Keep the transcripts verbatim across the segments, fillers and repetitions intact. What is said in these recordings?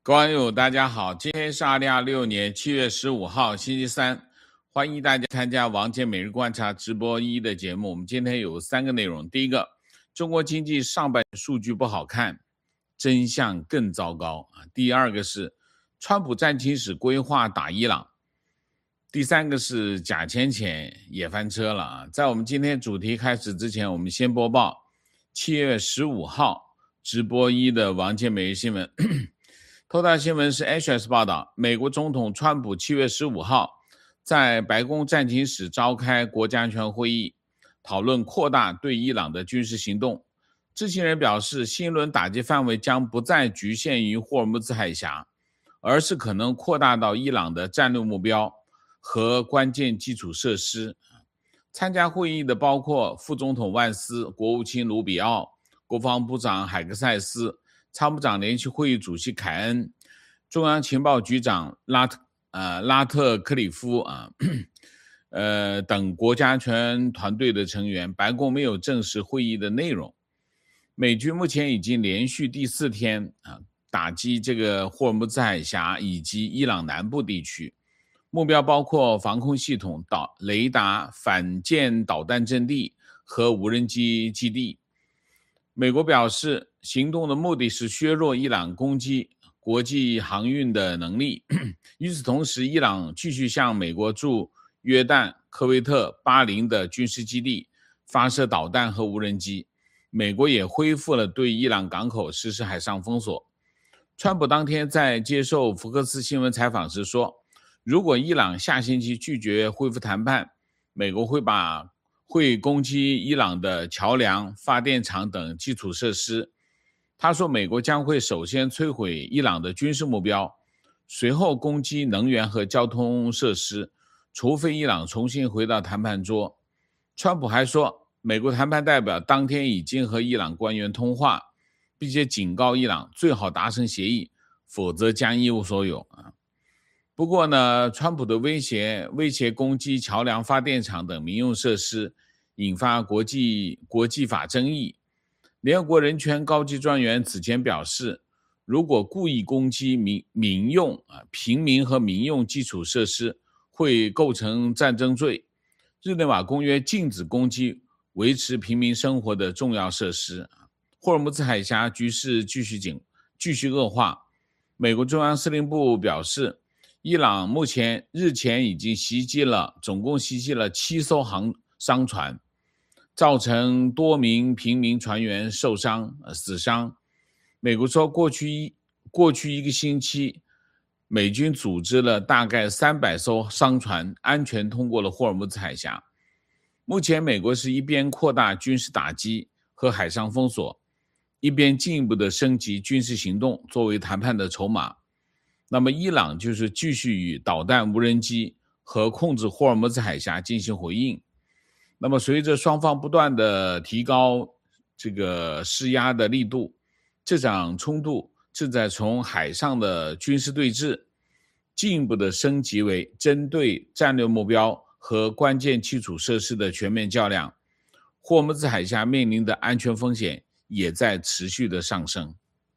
各位网友大家好，今天是二零二六年七月十五号星期三，欢迎大家参加王健每日观察直播一的节目。我们今天有三个内容，第一个，中国经济上半年数据不好看，真相更糟糕。第二个是川普战情室规划打伊朗，第三个是假钱钱也翻车了啊！在我们今天主题开始之前，我们先播报七月十五号直播一的王健每日新闻。头条新闻是 H S 报道，美国总统川普七月十五号在白宫战情室召开国家安全会议，讨论扩大对伊朗的军事行动。知情人表示，新一轮打击范围将不再局限于霍尔木兹海峡，而是可能扩大到伊朗的战略目标和关键基础设施。参加会议的包括副总统万斯、国务卿卢比奥、国防部长海格塞斯、参谋长联席会议主席凯恩、中央情报局长拉特呃拉特克里夫啊呃等国家安全团队的成员。白宫没有证实会议的内容。美军目前已经连续第四天啊打击这个霍尔木兹海峡以及伊朗南部地区，目标包括防空系统、导雷达、反舰导弹阵地和无人机基地。美国表示，行动的目的是削弱伊朗攻击国际航运的能力。与此同时，伊朗继续向美国驻约旦、科威特、巴林的军事基地发射导弹和无人机。美国也恢复了对伊朗港口实施海上封锁。川普当天在接受福克斯新闻采访时说，如果伊朗下星期拒绝恢复谈判，美国会把会攻击伊朗的桥梁、发电厂等基础设施。他说，美国将会首先摧毁伊朗的军事目标，随后攻击能源和交通设施，除非伊朗重新回到谈判桌。川普还说，美国谈判代表当天已经和伊朗官员通话，并且警告伊朗最好达成协议，否则将一无所有。不过呢，川普的威胁威胁攻击桥梁、发电厂等民用设施，引发国际国际法争议。联合国人权高级专员此前表示，如果故意攻击民民用啊平民和民用基础设施，会构成战争罪。日内瓦公约禁止攻击维持平民生活的重要设施。霍尔木兹海峡局势继续紧继续恶化。美国中央司令部表示，伊朗目前日前已经袭击了总共袭击了七艘航商船，造成多名平民船员受伤、死伤。美国说，过去一过去一个星期，美军组织了大概三百艘商船安全通过了霍尔木兹海峡。目前，美国是一边扩大军事打击和海上封锁，一边进一步的升级军事行动作为谈判的筹码。那么伊朗就是继续与导弹、无人机和控制霍尔木兹海峡进行回应。那么随着双方不断的提高这个施压的力度，这场冲突正在从海上的军事对峙进一步的升级为针对战略目标和关键基础设施的全面较量。霍尔木兹海峡面临的安全风险也在持续的上升。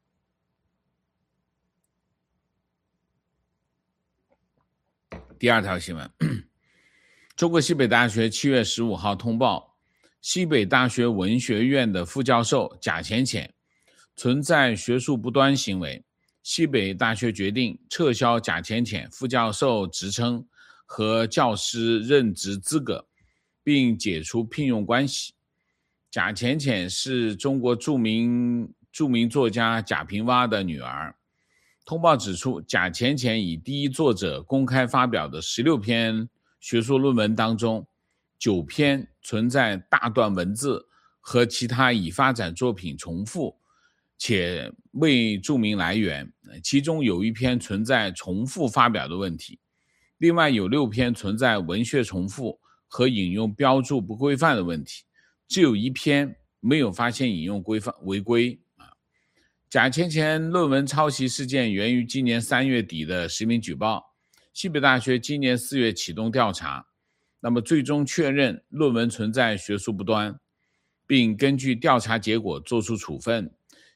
第二条新闻，中国西北大学七月十五号通报，西北大学文学院的副教授贾浅浅存在学术不端行为，西北大学决定撤销贾浅浅副教授职称和教师任职资格，并解除聘用关系。贾浅浅是中国著名著名作家贾平凹的女儿。通报指出，贾浅浅以第一作者公开发表的十六篇学术论文当中，九篇存在大段文字和其他已发展作品重复，且未注明来源，其中有一篇存在重复发表的问题，另外有六篇存在文学重复和引用标注不规范的问题，只有一篇没有发现引用规范违规。贾浅浅论文抄袭事件源于今年三月底的实名举报，西北大学今年四月启动调查，那么最终确认论文存在学术不端，并根据调查结果作出处分。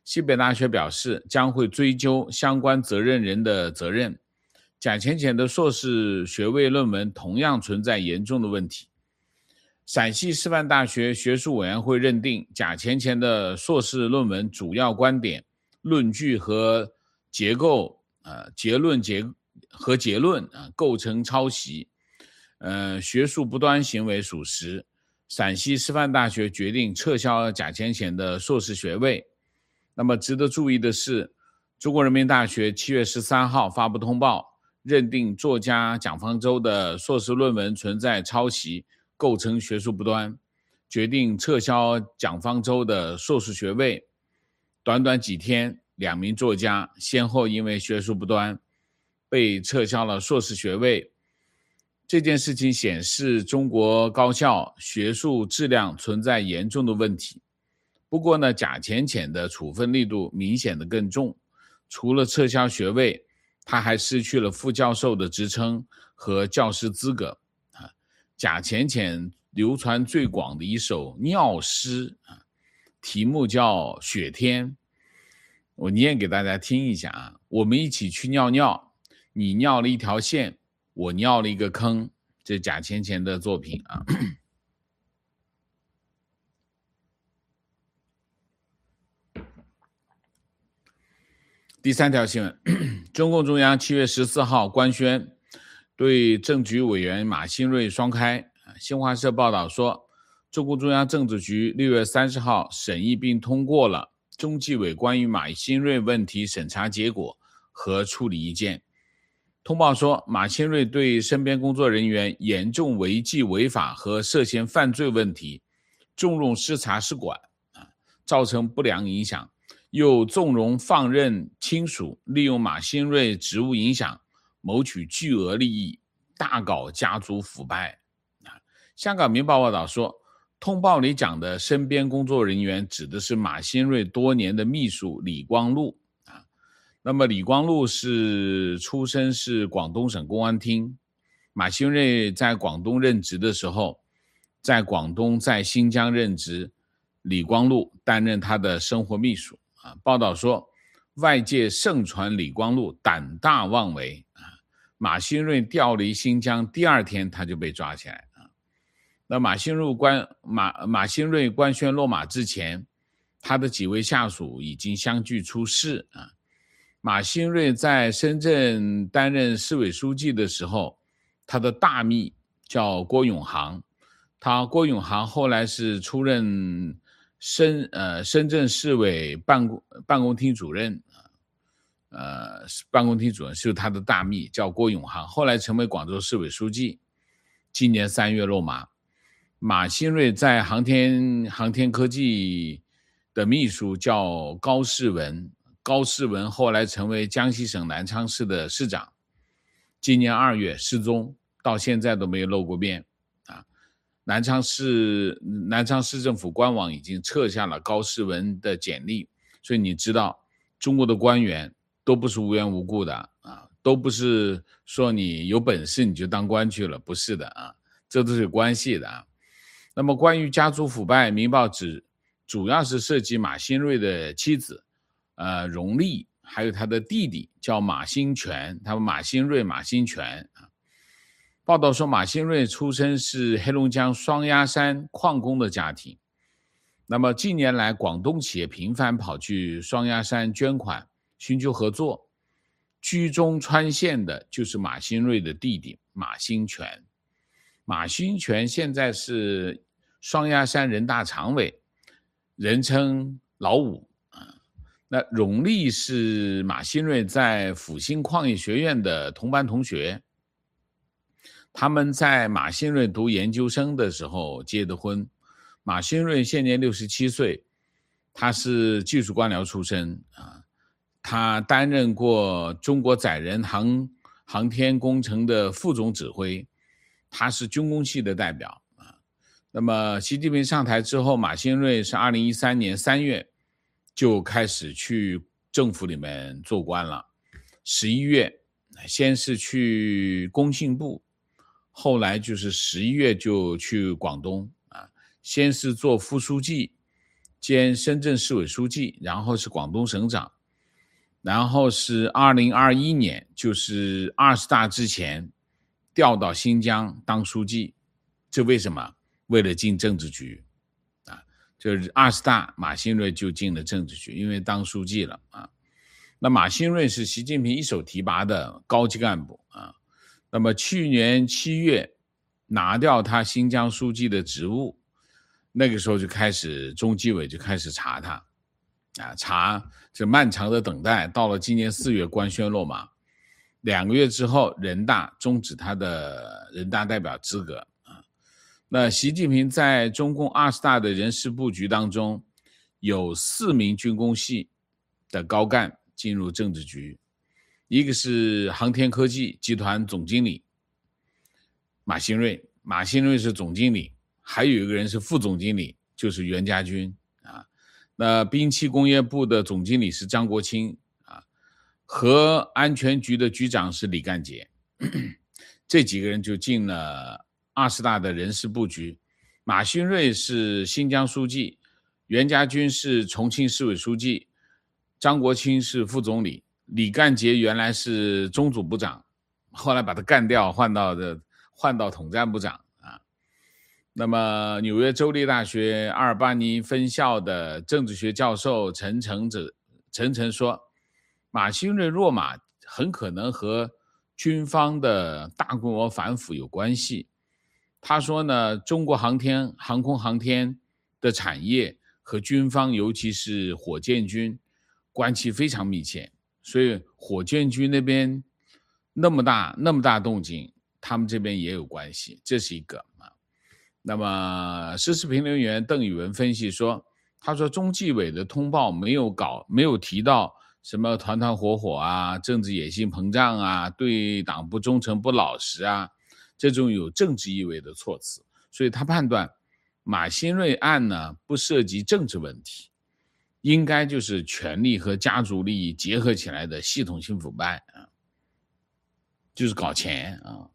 西北大学表示将会追究相关责任人的责任。贾浅浅的硕士学位论文同样存在严重的问题。陕西师范大学学术委员会认定，贾浅浅的硕士论文主要观点、论据和结构、呃、结论结和结论、呃、构成抄袭，呃，学术不端行为属实。陕西师范大学决定撤销贾浅浅的硕士学位。那么值得注意的是，中国人民大学七月十三号发布通报，认定作家蒋方舟的硕士论文存在抄袭，构成学术不端，决定撤销蒋方舟的硕士学位。短短几天，两名作家先后因为学术不端被撤销了硕士学位。这件事情显示中国高校学术质量存在严重的问题。不过呢，贾浅浅的处分力度明显的更重，除了撤销学位，他还失去了副教授的职称和教师资格。贾浅浅流传最广的一首尿诗，题目叫《雪天》，我念给大家听一下啊。我们一起去尿尿，你尿了一条线，我尿了一个坑，这是贾浅浅的作品啊。第三条新闻，中共中央七月十四号官宣对政局委员马兴瑞双开。新华社报道说，中共中央政治局六月三十号审议并通过了中纪委关于马兴瑞问题审查结果和处理意见。通报说，马兴瑞对身边工作人员严重违纪违法和涉嫌犯罪问题纵容失察失管，造成不良影响，又纵容放任亲属利用马兴瑞职务影响谋取巨额利益，大搞家族腐败。香港明报报道说，通报里讲的身边工作人员指的是马兴瑞多年的秘书李光禄。那么李光禄是出身是广东省公安厅，马兴瑞在广东任职的时候，在广东在新疆任职，李光禄担任他的生活秘书。啊，报道说，外界盛传李光禄胆大妄为，啊，马兴瑞调离新疆第二天他就被抓起来。啊，那马兴瑞官马马兴瑞官宣落马之前，他的几位下属已经相继出事。啊，马兴瑞在深圳担任市委书记的时候，他的大秘叫郭永航，他郭永航后来是出任深呃深圳市委办公办公厅主任，呃办公厅主任是他的大秘叫郭永航，后来成为广州市委书记，今年三月落马。马兴瑞在航天航天科技的秘书叫高士文，高士文后来成为江西省南昌市的市长，今年二月失踪，到现在都没有露过面。啊，南昌市南昌市政府官网已经撤下了高士文的简历，所以你知道中国的官员都不是无缘无故的啊，都不是说你有本事你就当官去了，不是的啊，这都是有关系的啊。那么关于家族腐败，明报指主要是涉及马兴瑞的妻子呃荣丽，还有他的弟弟叫马兴全，他们马兴瑞马兴全。报道说，马兴瑞出身是黑龙江双鸭山矿工的家庭，那么近年来广东企业频繁跑去双鸭山捐款寻求合作，居中穿线的就是马兴瑞的弟弟马兴全。马兴全现在是双鸭山人大常委，人称老五。那荣丽是马兴瑞在复兴矿业学院的同班同学，他们在马兴瑞读研究生的时候结的婚。马兴瑞现年六十七岁，他是技术官僚出身啊，他担任过中国载人航航天工程的副总指挥，他是军工系的代表啊。那么习近平上台之后，马兴瑞是二零一三年三月就开始去政府里面做官了，十一月先是去工信部，后来就是十一月就去广东啊，先是做副书记， 兼深圳市委书记，然后是广东省长，然后是二零二一年，就是二十大之前调到新疆当书记。这为什么？为了进政治局啊，就是二十大马兴瑞就进了政治局，因为当书记了啊。那马兴瑞是习近平一手提拔的高级干部啊。那么去年七月拿掉他新疆书记的职务，那个时候就开始中纪委就开始查他啊，查这漫长的等待，到了今年四月官宣落马，两个月之后人大终止他的人大代表资格啊。那习近平在中共二十大的人事布局当中，有四名军工系的高干进入政治局，一个是航天科技集团总经理马兴瑞，马兴瑞是总经理，还有一个人是副总经理，就是袁家军啊。那兵器工业部的总经理是张国清啊，核安全局的局长是李干杰，这几个人就进了二十大的人事布局。马兴瑞是新疆书记，袁家军是重庆市委书记，张国清是副总理，李干杰原来是中组部长，后来把他干掉，换到的换到统战部长啊。那么纽约州立大学阿尔巴尼分校的政治学教授陈诚者陈诚说，马兴瑞落马很可能和军方的大规模反腐有关系。他说呢，中国航天航空航天的产业和军方，尤其是火箭军关系非常密切，所以火箭军那边那么大那么大动静，他们这边也有关系，这是一个啊。那么时事评论员邓宇文分析说，他说中纪委的通报没有搞没有提到什么团团伙伙啊，政治野心膨胀啊，对党不忠诚不老实啊，这种有政治意味的措辞，所以他判断马兴瑞案呢不涉及政治问题，应该就是权力和家族利益结合起来的系统性腐败啊，就是搞钱啊。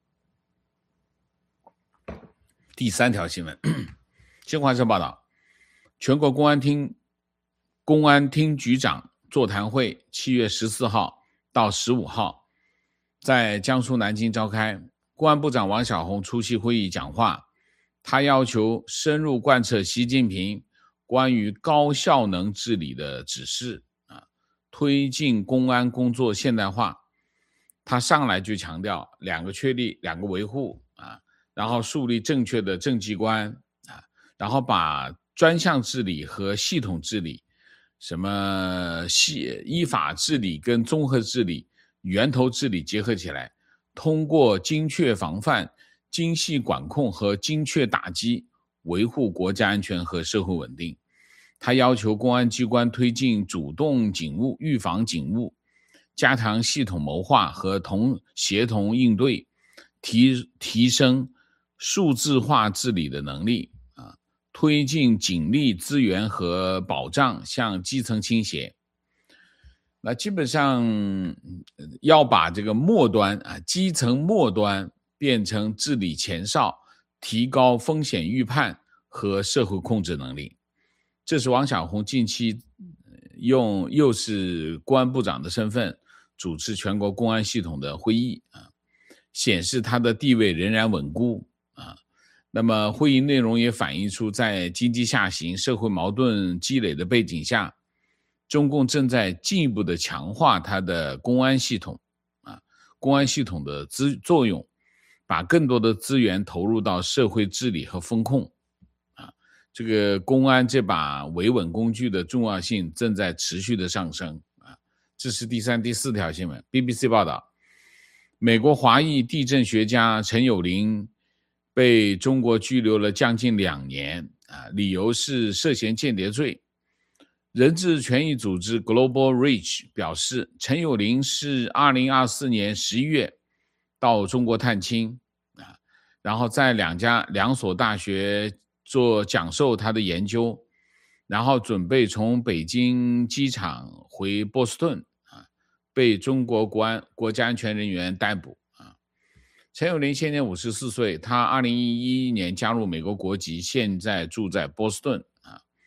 第三条新闻，新华社报道，全国公安厅公安厅局长座谈会七月十四号到十五号在江苏南京召开，公安部长王小洪出席会议讲话，他要求深入贯彻习近平关于高效能治理的指示啊，推进公安工作现代化。他上来就强调两个确立，两个维护啊，然后树立正确的政绩观啊，然后把专项治理和系统治理，什么系依法治理跟综合治理、源头治理结合起来，通过精确防范、精细管控和精确打击，维护国家安全和社会稳定。他要求公安机关推进主动警务、预防警务，加强系统谋划和同协同应对，提提升数字化治理的能力啊，推进警力资源和保障向基层倾斜。那基本上要把这个末端啊，基层末端变成治理前哨，提高风险预判和社会控制能力。这是王小洪近期用又是公安部长的身份主持全国公安系统的会议啊，显示他的地位仍然稳固啊。那么会议内容也反映出，在经济下行、社会矛盾积累的背景下，中共正在进一步的强化它的公安系统啊，公安系统的资作用，把更多的资源投入到社会治理和风控啊。这个公安这把维稳工具的重要性正在持续的上升啊。这是第三、第四条新闻。B B C 报道，美国华裔地震学家陈友龄被中国拘留了将近两年啊，理由是涉嫌间谍罪。人质权益组织 Global Reach 表示，陈友龄是二零二四年十一月到中国探亲啊，然后在两家两所大学做讲授他的研究，然后准备从北京机场回波士顿啊，被中国国安国家安全人员逮捕啊。陈友龄现年五十四岁，他二零一一年加入美国国籍，现在住在波士顿啊。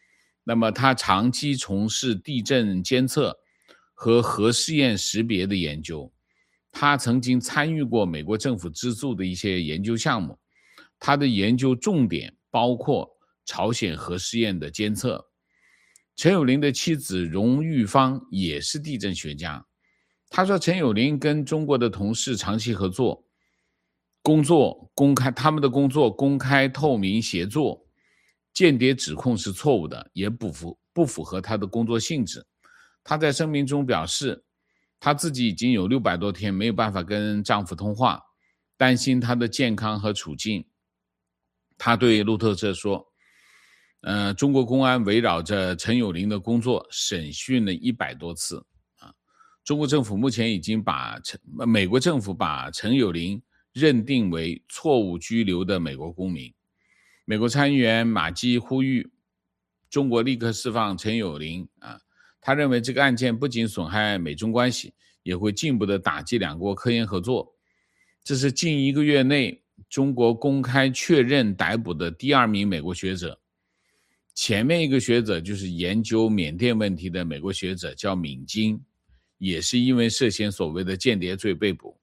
那么他长期从事地震监测和核试验识别的研究，他曾经参与过美国政府资助的一些研究项目，他的研究重点包括朝鲜核试验的监测。陈友龄的妻子荣玉芳也是地震学家，他说陈友龄跟中国的同事长期合作，工作公开，他们的工作公开透明协作，间谍指控是错误的，也不符不符合他的工作性质。他在声明中表示，他自己已经有六百多天没有办法跟丈夫通话，担心他的健康和处境。他对路透社说，呃，中国公安围绕着陈友龄的工作审讯了一百多次啊。中国政府目前已经把陈美国政府把陈友龄认定为错误居留的美国公民。美国参议员马基呼吁中国立刻释放陈友龄啊。他认为这个案件不仅损害美中关系，也会进一步的打击两国科研合作。这是近一个月内中国公开确认逮捕的第二名美国学者。前面一个学者就是研究缅甸问题的美国学者，叫敏金，也是因为涉嫌所谓的间谍罪被捕。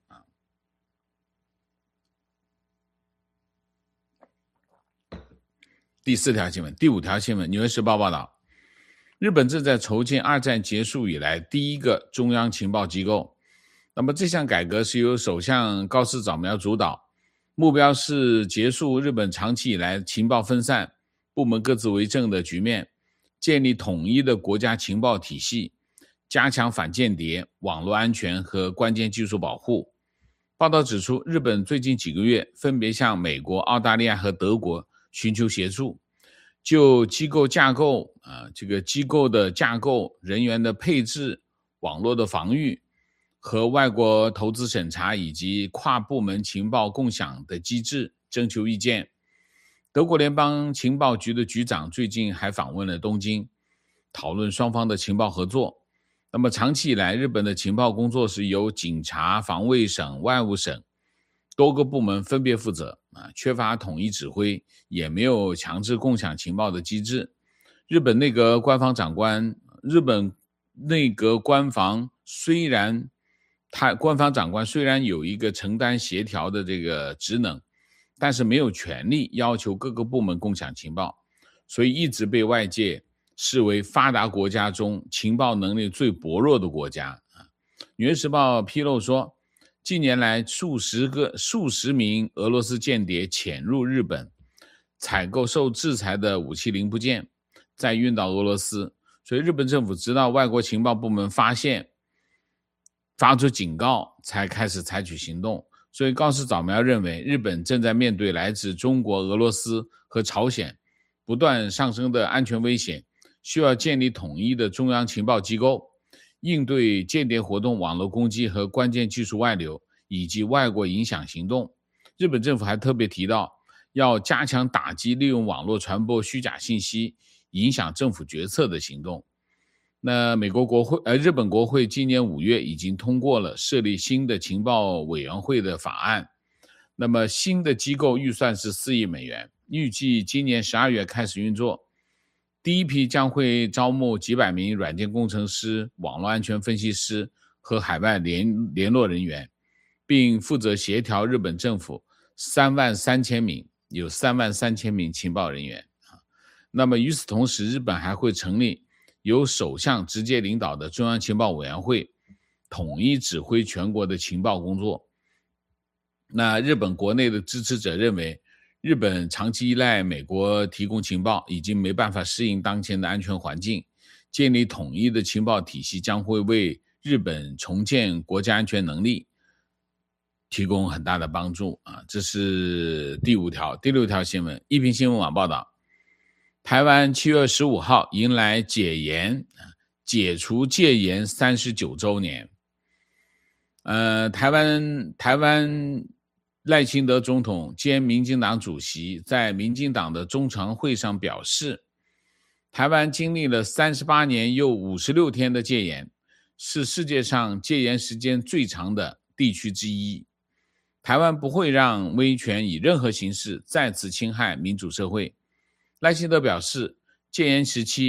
第四条新闻，第五条新闻，《纽约时报》报道，日本正在筹建二战结束以来第一个中央情报机构。那么这项改革是由首相高市早苗主导，目标是结束日本长期以来情报分散、部门各自为政的局面，建立统一的国家情报体系，加强反间谍、网络安全和关键技术保护。报道指出，日本最近几个月分别向美国、澳大利亚和德国寻求协助，就机构架构、呃、这个机构的架构、人员的配置、网络的防御和外国投资审查以及跨部门情报共享的机制征求意见。德国联邦情报局的局长最近还访问了东京，讨论双方的情报合作。那么长期以来，日本的情报工作是由警察、防卫省、外务省多个部门分别负责，啊，缺乏统一指挥，也没有强制共享情报的机制。日本内阁官方长官，日本内阁官房虽然他官方长官虽然有一个承担协调的这个职能，但是没有权利要求各个部门共享情报，所以一直被外界视为发达国家中情报能力最薄弱的国家。纽约时报披露说，近年来数十个数十名俄罗斯间谍潜入日本，采购受制裁的武器零部件，再运到俄罗斯。所以日本政府直到外国情报部门发现，发出警告，才开始采取行动。所以高市早苗认为，日本正在面对来自中国、俄罗斯和朝鲜不断上升的安全危险，需要建立统一的中央情报机构，应对间谍活动、网络攻击和关键技术外流以及外国影响行动。日本政府还特别提到，要加强打击利用网络传播虚假信息、影响政府决策的行动。那美国国会呃，日本国会今年五月已经通过了设立新的情报委员会的法案。那么新的机构预算是四亿美元，预计今年十二月开始运作。第一批将会招募几百名软件工程师、网络安全分析师和海外联联络人员，并负责协调日本政府三万三千名有三万三千名情报人员。那么与此同时，日本还会成立由首相直接领导的中央情报委员会，统一指挥全国的情报工作。那日本国内的支持者认为，日本长期依赖美国提供情报，已经没办法适应当前的安全环境，建立统一的情报体系将会为日本重建国家安全能力提供很大的帮助啊。这是第五条。第六条新闻，一平新闻网报道，台湾七月十五号迎来解严解除戒严三十九周年。呃，台湾台湾赖清德总统兼民进党主席在民进党的中常会上表示，台湾经历了三十八年又五十六天的戒严，是世界上戒严时间最长的地区之一。台湾不会让威权以任何形式再次侵害民主社会。赖清德表示，戒严时期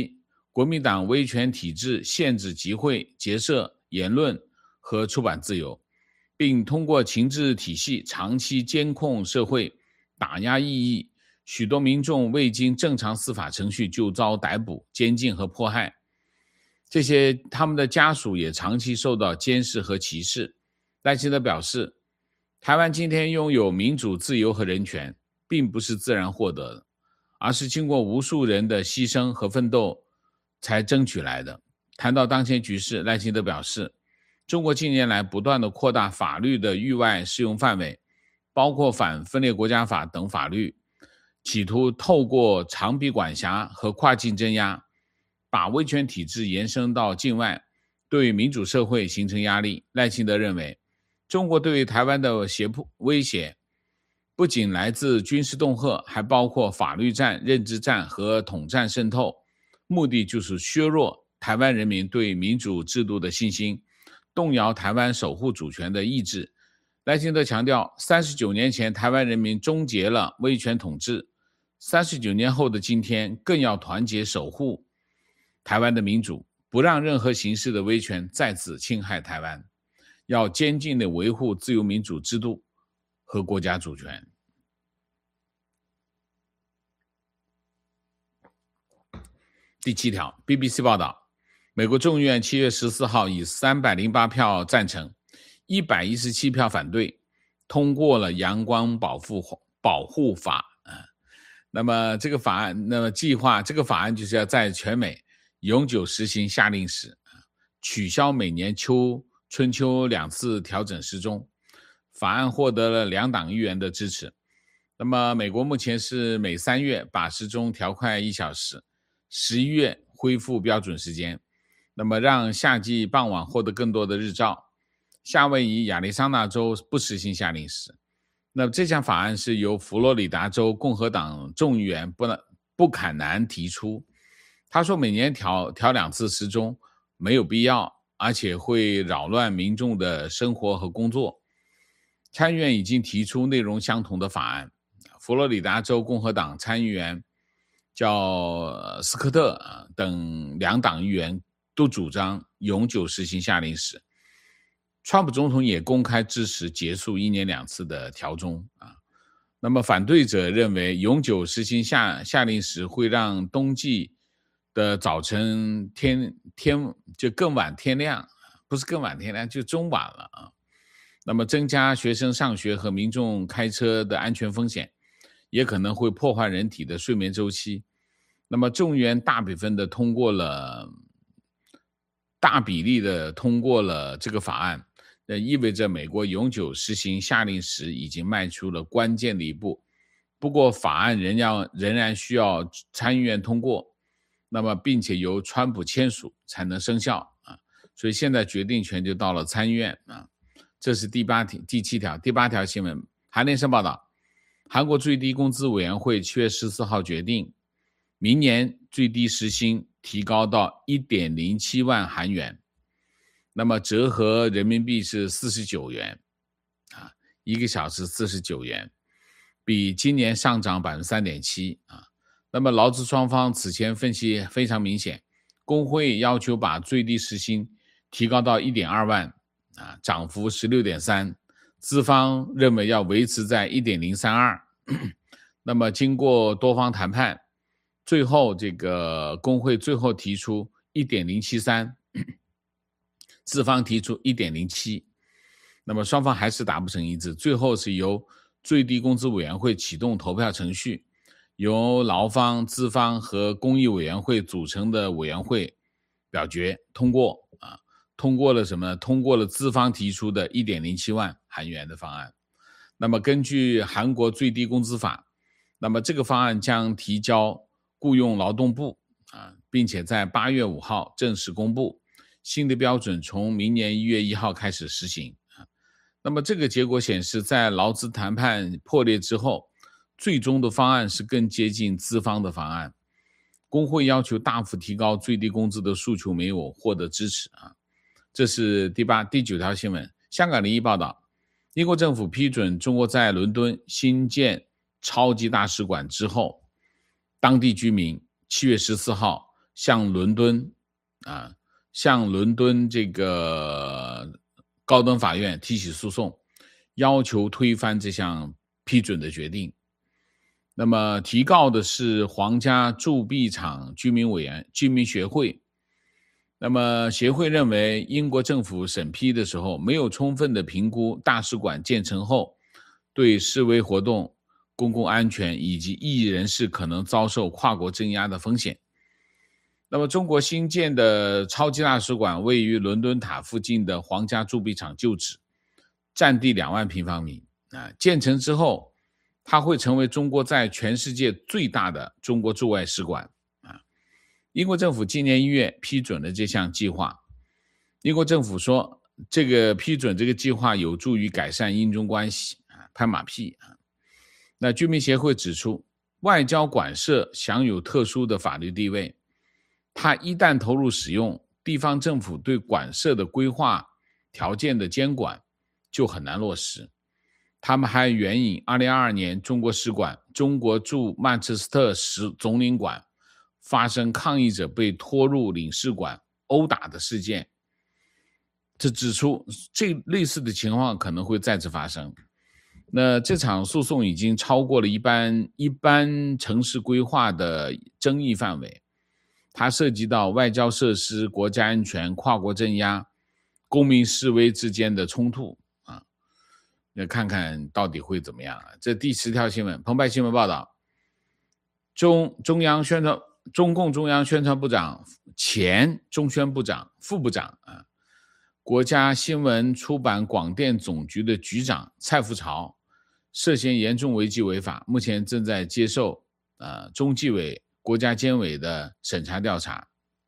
国民党威权体制限制集会、结社、言论和出版自由，并通过情治体系长期监控社会，打压异议，许多民众未经正常司法程序就遭逮捕、监禁和迫害。这些他们的家属也长期受到监视和歧视。赖清德表示，台湾今天拥有民主、自由和人权，并不是自然获得的，而是经过无数人的牺牲和奋斗才争取来的。谈到当前局势，赖清德表示，中国近年来不断地扩大法律的域外适用范围，包括反分裂国家法等法律，企图透过长臂管辖和跨境镇压，把威权体制延伸到境外，对民主社会形成压力。赖清德认为，中国对于台湾的威胁不仅来自军事恫吓，还包括法律战、认知战和统战渗透，目的就是削弱台湾人民对民主制度的信心，动摇台湾守护主权的意志。赖清德强调，三十九年前台湾人民终结了威权统治，三十九年后的今天更要团结守护台湾的民主，不让任何形式的威权再次侵害台湾，要坚定地维护自由民主制度和国家主权。第七条 ，B B C 报道，美国众议院七月十四号以三百零八票赞成、一百一十七票反对，通过了阳光保护保护法。那么这个法案，那么计划这个法案就是要在全美永久实行夏令时，取消每年秋、春秋两次调整时钟。法案获得了两党议员的支持。那么美国目前是每三月把时钟调快一小时，十一月恢复标准时间，那么让夏季傍晚获得更多的日照。夏威夷、亚利桑那州不实行夏令时。那么这项法案是由佛罗里达州共和党众议员布布坎南提出。他说，每年调调两次时钟没有必要，而且会扰乱民众的生活和工作。参议院已经提出内容相同的法案。佛罗里达州共和党参议员叫斯科特等两党议员都主张永久实行夏令时。川普总统也公开支持结束一年两次的调钟啊。那么反对者认为，永久实行夏夏令时会让冬季的早晨天天就更晚天亮，不是更晚天亮，就中晚了啊。那么增加学生上学和民众开车的安全风险，也可能会破坏人体的睡眠周期。那么众议院大比分的通过了，大比例的通过了这个法案。那意味着美国永久实行夏令时已经迈出了关键的一步。不过法案仍要仍然需要参议院通过，那么并且由川普签署才能生效啊。所以现在决定权就到了参议院啊。这是第八条、第七条、第八条新闻。韩联社报道，韩国最低工资委员会七月十四号决定，明年最低时薪提高到 一点零七万韩元。那么折合人民币是四十九元啊，一个小时四十九元，比今年上涨 百分之三点七 啊。那么劳资双方此前分析非常明显，工会要求把最低时薪提高到 一点二万啊，涨幅 十六点三， 资方认为要维持在 一点零三二。 那么经过多方谈判，最后这个工会最后提出 一点零七三，资方提出 一点零七， 那么双方还是达不成一致，最后是由最低工资委员会启动投票程序，由劳方、资方和公益委员会组成的委员会表决通过啊，通过了什么？通过了资方提出的 一点零七万韩元的方案。那么根据韩国最低工资法，那么这个方案将提交雇用劳动部啊，并且在八月五号正式公布。新的标准从明年一月一号开始实行。那么这个结果显示，在劳资谈判破裂之后，最终的方案是更接近资方的方案。工会要求大幅提高最低工资的诉求没有获得支持啊。这是第八、第九条新闻。香港零一报道，英国政府批准中国在伦敦新建超级大使馆之后，当地居民七月十四号向伦敦啊，向伦敦这个高等法院提起诉讼，要求推翻这项批准的决定。那么提告的是皇家铸币厂居民委员居民协会。那么协会认为英国政府审批的时候没有充分的评估大使馆建成后对示威活动、公共安全以及异议人士可能遭受跨国镇压的风险。那么中国新建的超级大使馆位于伦敦塔附近的皇家铸币厂旧址，占地两万平方米啊，建成之后它会成为中国在全世界最大的中国驻外使馆啊。英国政府今年一月批准了这项计划。英国政府说，这个批准这个计划有助于改善英中关系啊，拍马屁啊。那居民协会指出，外交馆舍享有特殊的法律地位，它一旦投入使用，地方政府对馆舍的规划条件的监管就很难落实。他们还援引二零二二年中国使馆中国驻曼彻斯特使总领馆发生抗议者被拖入领事馆殴打的事件，这指出这类似的情况可能会再次发生。那这场诉讼已经超过了一般一般城市规划的争议范围，它涉及到外交设施、国家安全、跨国镇压、公民示威之间的冲突啊。那看看到底会怎么样啊？这第十条新闻，澎湃新闻报道，中中央宣传中共中央宣传部长、前中宣部长、副部长啊，国家新闻出版广电总局的局长蔡复朝涉嫌严重违纪违法，目前正在接受呃中纪委、国家监委的审查调查。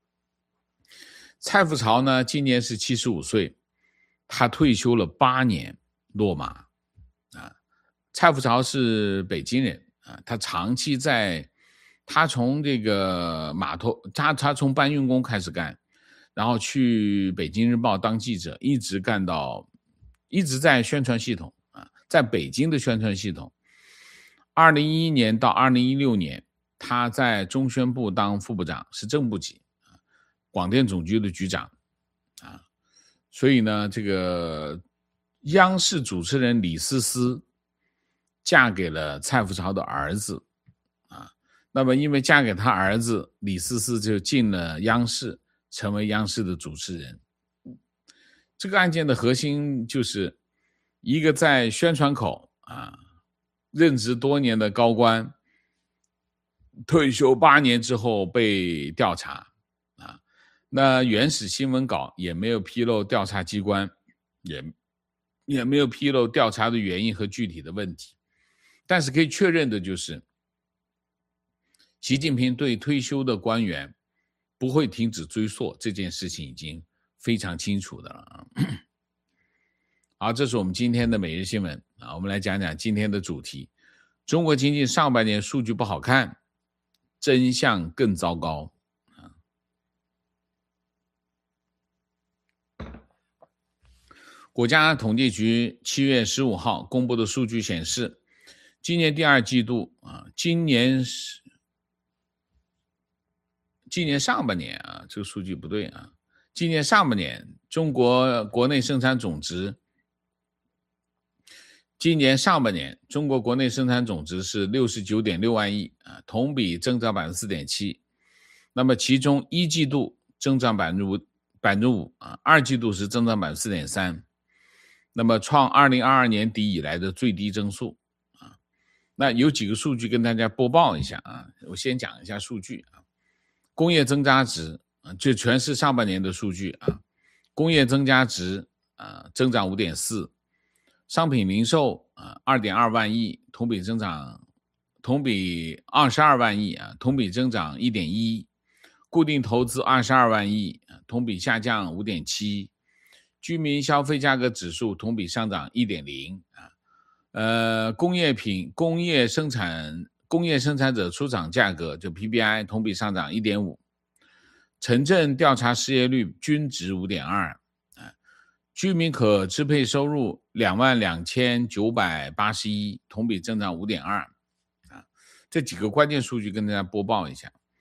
蔡复朝呢，今年是七十五岁，他退休了八年落马啊。蔡复朝是北京人啊，他长期在，他从这个码头，他他从搬运工开始干，然后去北京日报当记者，一直干到，一直在宣传系统啊，在北京的宣传系统。二零一一年到二零一六年，他在中宣部当副部长，是正部级。广电总局的局长啊，所以呢，这个央视主持人李思思嫁给了蔡复朝的儿子啊，那么因为嫁给他儿子，李思思就进了央视，成为央视的主持人。这个案件的核心就是一个在宣传口啊任职多年的高官，退休八年之后被调查。那原始新闻稿也没有披露调查机关，也也没有披露调查的原因和具体的问题，但是可以确认的就是，习近平对退休的官员不会停止追溯，这件事情已经非常清楚的了。好，这是我们今天的每日新闻啊，我们来讲讲今天的主题：中国经济上半年数据不好看，真相更糟糕。国家统计局七月十五号公布的数据显示，今年第二季度啊，今年今年上半年啊，这个数据不对啊，今年上半年中国国内生产总值，今年上半年中国国内生产总值是 六十九点六万亿啊，同比增长 百分之四点七。那么其中一季度增长 百分之五 百分之五啊，二季度是增长 百分之四点三。那么创二零二二年底以来的最低增速啊。那有几个数据跟大家播报一下啊，我先讲一下数据啊。工业增加值啊，这全是上半年的数据啊。工业增加值啊增长 五点四， 商品零售啊 二点二万亿，同比增长同比二十二万亿啊，同比增长 一点一， 固定投资二十二万亿，同比下降 五点七。居民消费价格指数同比上涨 一点零 啊，呃，工业品工业生产工业生产者出厂价格就 P P I 同比上涨 一点五， 城镇调查失业率均值 五点二 啊，居民可支配收入两万两千九百八十一，同比增长 五点二 啊，这几个关键数据跟大家播报一下。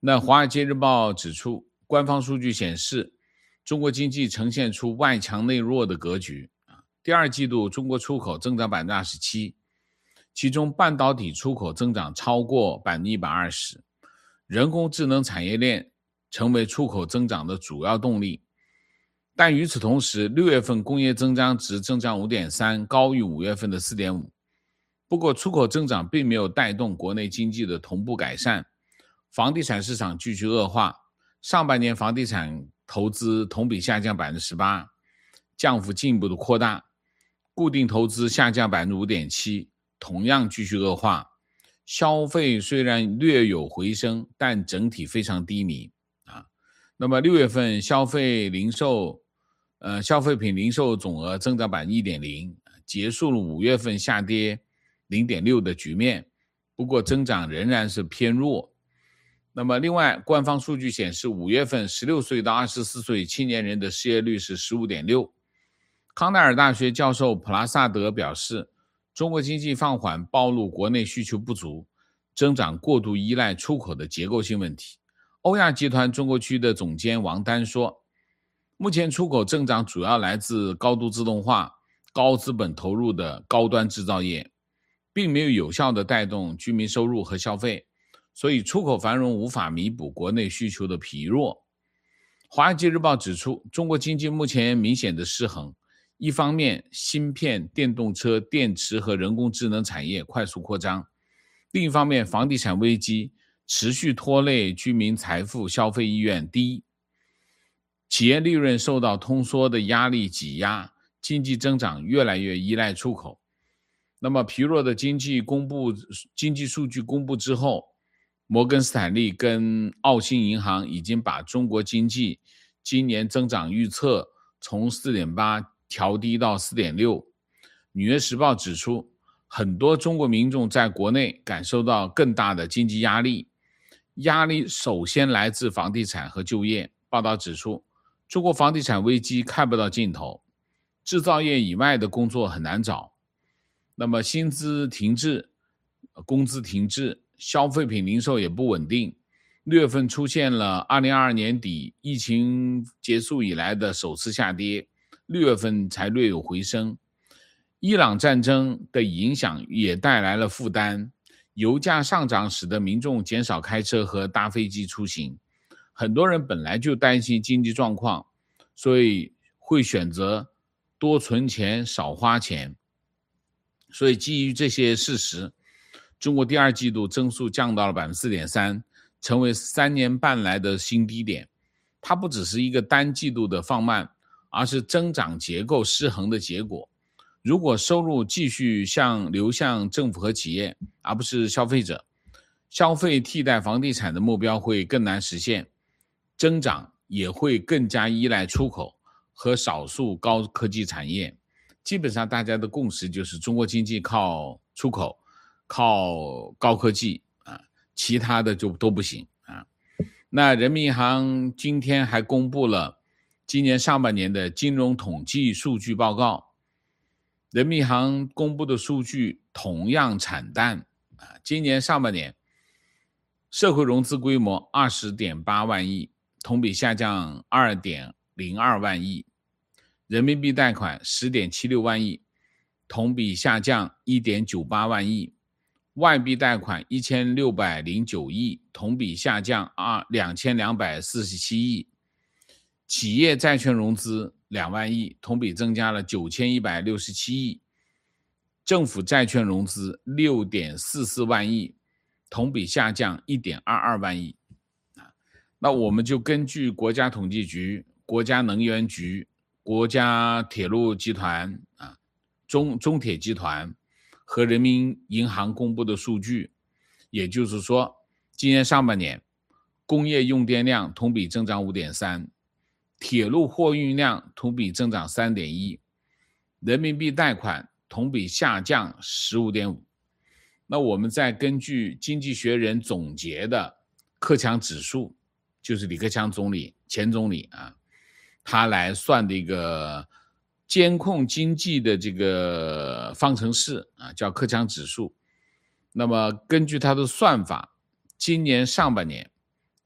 那《华尔街日报》指出，官方数据显示，中国经济呈现出外强内弱的格局。第二季度中国出口增长 百分之二十七， 其中半导体出口增长超过 百分之一百二十， 人工智能产业链成为出口增长的主要动力。但与此同时，六月份工业增长值增长 五点三， 高于五月份的 四点五。 不过出口增长并没有带动国内经济的同步改善，房地产市场继续恶化，上半年房地产投资同比下降 百分之十八， 降幅进一步的扩大，固定投资下降 百分之五点七， 同样继续恶化。消费虽然略有回升，但整体非常低迷啊。那么六月份消费零售呃，消费品零售总额增长 百分之一点零， 结束了五月份下跌 零点六 的局面，不过增长仍然是偏弱。那么另外，官方数据显示，五月份十六岁到二十四岁青年人的失业率是 十五点六。 康奈尔大学教授普拉萨德表示，中国经济放缓暴露国内需求不足，增长过度依赖出口的结构性问题。欧亚集团中国区的总监王丹说，目前出口增长主要来自高度自动化、高资本投入的高端制造业，并没有有效地带动居民收入和消费，所以出口繁荣无法弥补国内需求的疲弱。华尔街日报指出，中国经济目前明显的失衡，一方面芯片、电动车、电池和人工智能产业快速扩张，另一方面房地产危机持续拖累居民财富、消费意愿低，企业利润受到通缩的压力挤压，经济增长越来越依赖出口。那么疲弱的经济公布经济数据公布之后，摩根斯坦利跟澳新银行已经把中国经济今年增长预测从 四点八 调低到 四点六。 纽约时报指出，很多中国民众在国内感受到更大的经济压力，压力首先来自房地产和就业。报道指出，中国房地产危机看不到尽头，制造业以外的工作很难找，那么薪资停滞，工资停滞，消费品零售也不稳定。六月份出现了二零二二年底疫情结束以来的首次下跌，六月份才略有回升。伊朗战争的影响也带来了负担，油价上涨使得民众减少开车和搭飞机出行，很多人本来就担心经济状况，所以会选择多存钱少花钱。所以基于这些事实，中国第二季度增速降到了 百分之四点三， 成为三年半来的新低点。它不只是一个单季度的放慢，而是增长结构失衡的结果。如果收入继续向流向政府和企业，而不是消费者，消费替代房地产的目标会更难实现，增长也会更加依赖出口和少数高科技产业。基本上大家的共识就是中国经济靠出口，靠高科技啊，其他的就都不行啊。那人民银行今天还公布了今年上半年的金融统计数据报告，人民银行公布的数据同样惨淡啊。今年上半年社会融资规模 二十点八万亿，同比下降 二点零二万亿，人民币贷款 十点七六万亿，同比下降 一点九八万亿，外币贷款一千六百零九亿，同比下降两千两百四十七亿，企业债券融资两万亿，同比增加了九千一百六十七亿，政府债券融资 六点四四万亿，同比下降 一点二二万亿。那我们就根据国家统计局、国家能源局、国家铁路集团啊、中中铁集团和人民银行公布的数据，也就是说，今年上半年工业用电量同比增长 五点三， 铁路货运量同比增长 三点一， 人民币贷款同比下降 十五点五。 那我们再根据经济学人总结的克强指数，就是李克强总理前总理啊，他来算的一个监控经济的这个方程式啊，叫克强指数。那么根据他的算法，今年上半年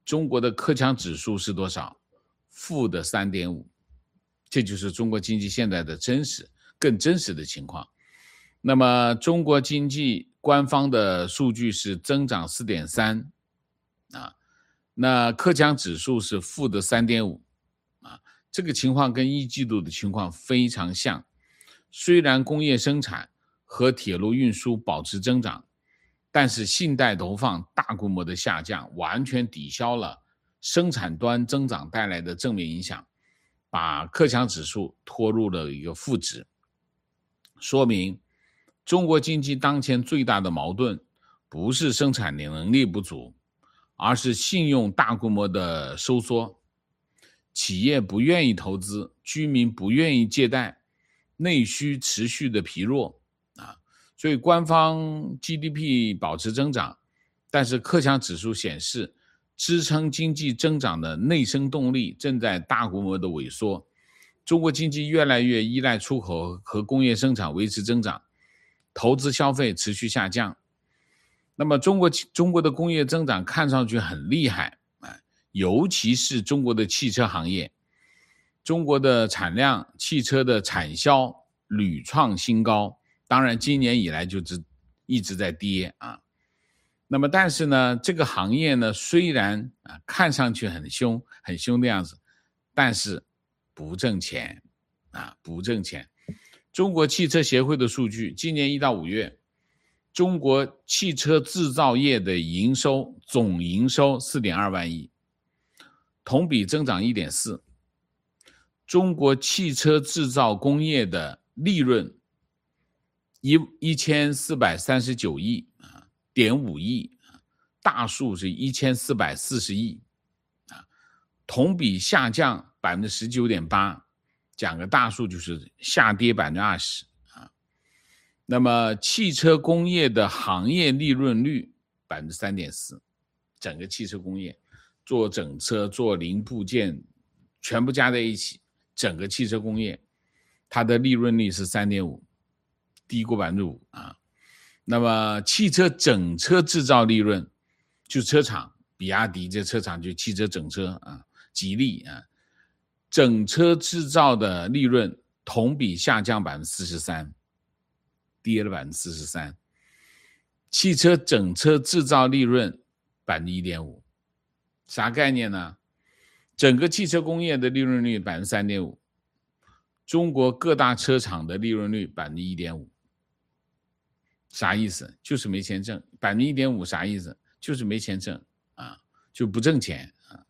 中国的克强指数是多少？负的 三点五， 这就是中国经济现在的真实更真实的情况。那么中国经济官方的数据是增长 四点三 啊，那克强指数是负的 三点五 啊，这个情况跟一季度的情况非常像。虽然工业生产和铁路运输保持增长，但是信贷投放大规模的下降，完全抵消了生产端增长带来的正面影响，把克强指数拖入了一个负值，说明中国经济当前最大的矛盾不是生产能力不足，而是信用大规模的收缩，企业不愿意投资，居民不愿意借贷，内需持续的疲弱啊，所以官方 G D P 保持增长，但是克强指数显示支撑经济增长的内生动力正在大规模的萎缩，中国经济越来越依赖出口和工业生产维持增长，投资消费持续下降。那么中国中国的工业增长看上去很厉害，尤其是中国的汽车行业，中国的产量、汽车的产销屡创新高，当然今年以来就一直在跌啊。那么但是呢，这个行业呢，虽然啊看上去很凶很凶的样子，但是不挣钱啊，不挣钱。中国汽车协会的数据，今年一到五月，中国汽车制造业的营收总营收 四点二万亿，同比增长 一点四。中国汽车制造工业的利润一千四百三十九亿点五亿，大数是一千四百四十亿，同比下降 百分之十九点八， 讲个大数就是下跌 百分之二十。 那么汽车工业的行业利润率 百分之三点四， 整个汽车工业做整车做零部件全部加在一起，整个汽车工业它的利润率是 三点五， 低过 百分之五 啊。那么汽车整车制造利润，就车厂比亚迪这车厂就汽车整车啊，吉利啊，整车制造的利润同比下降 百分之四十三， 跌了 百分之四十三。 汽车整车制造利润 百分之一点五， 啥概念呢？整个汽车工业的利润率 百分之三点五， 中国各大车厂的利润率 百分之一点五， 啥意思？就是没钱挣。 百分之一点五 啥意思？就是没钱挣啊，就不挣钱啊。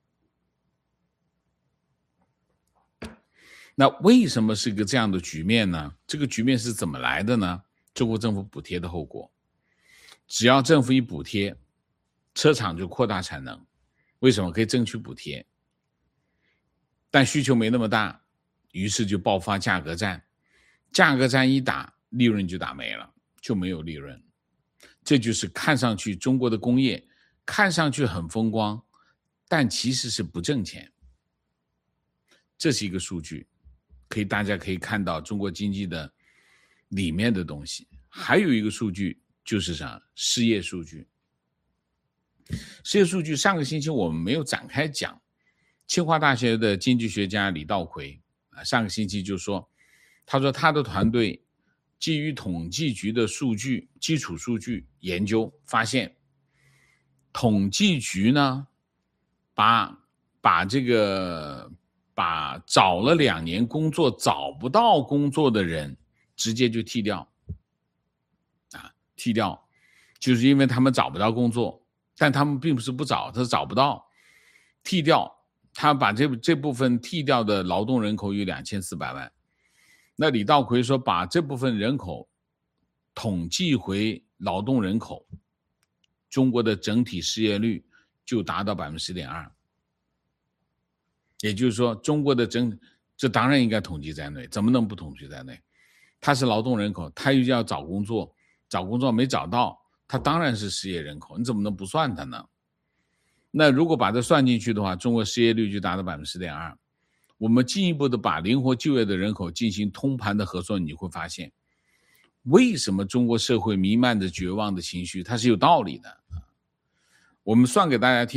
那为什么是一个这样的局面呢？这个局面是怎么来的呢？中国政府补贴的后果。只要政府一补贴，车厂就扩大产能。为什么？可以争取补贴。但需求没那么大，于是就爆发价格战。价格战一打，利润就打没了，就没有利润。这就是看上去中国的工业看上去很风光，但其实是不挣钱。这是一个数据，可以大家可以看到中国经济的里面的东西。还有一个数据就是啥？失业数据。失业数据上个星期我们没有展开讲，清华大学的经济学家李道葵上个星期就说，他说他的团队基于统计局的数据基础数据研究发现，统计局呢把把这个把找了两年工作找不到工作的人直接就剃掉啊，剃掉，就是因为他们找不到工作，但他们并不是不找，他是找不到，剃掉，他把这这部分剃掉的劳动人口有两千四百万。那李道葵说，把这部分人口统计回劳动人口，中国的整体失业率就达到 百分之十点二。 也就是说中国的整，这当然应该统计在内，怎么能不统计在内？他是劳动人口，他又要找工作，找工作没找到，他当然是失业人口，你怎么能不算他呢？那如果把它算进去的话，中国失业率就达到 百分之十点二。 我们进一步的把灵活就业的人口进行通盘的核算，你会发现为什么中国社会弥漫着绝望的情绪，它是有道理的。我们算给大家听，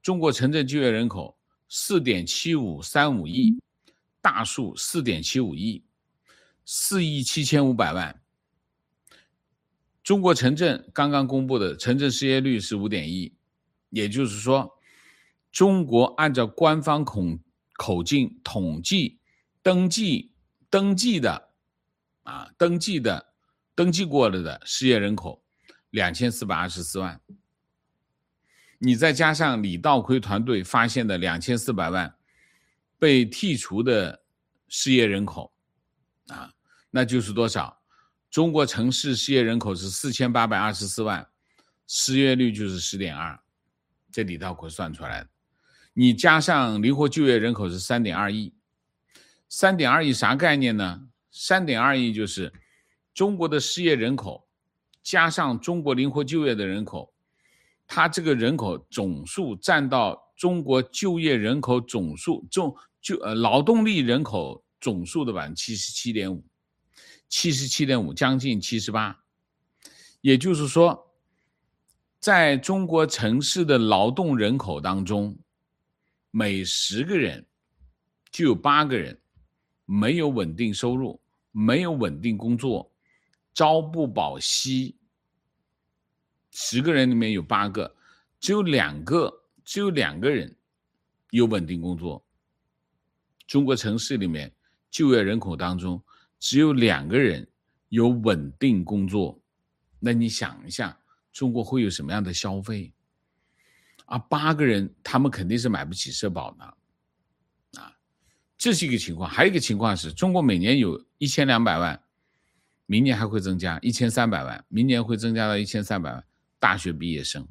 中国城镇就业人口 四点七五三五亿，大数 四点七五亿，四亿七千五百万。中国城镇刚刚公布的城镇失业率是 五点一， 也就是说中国按照官方口口径统计登记登记的啊登记的登记过了的失业人口两千四百二十四万，你再加上李稻葵团队发现的两千四百万被剔除的失业人口啊，那就是多少？中国城市失业人口是四千八百二十四万，失业率就是 十点二， 这李稻葵算出来的。你加上灵活就业人口是 三点二亿， 三点二亿啥概念呢？ 三点二亿就是中国的失业人口加上中国灵活就业的人口，它这个人口总数占到中国就业人口总数就就呃劳动力人口总数的 百分之七十七点五， 七十七点五 将近七十八。也就是说在中国城市的劳动人口当中，每十个人就有八个人没有稳定收入，没有稳定工作，朝不保夕。十个人里面有八个，只有两个只有两个人有稳定工作。中国城市里面就业人口当中只有两个人有稳定工作，那你想一下中国会有什么样的消费啊？八个人他们肯定是买不起社保的啊，这是一个情况。还有一个情况是中国每年有一千两百万，明年还会增加一千三百万，明年会增加到一千三百万大学毕业生。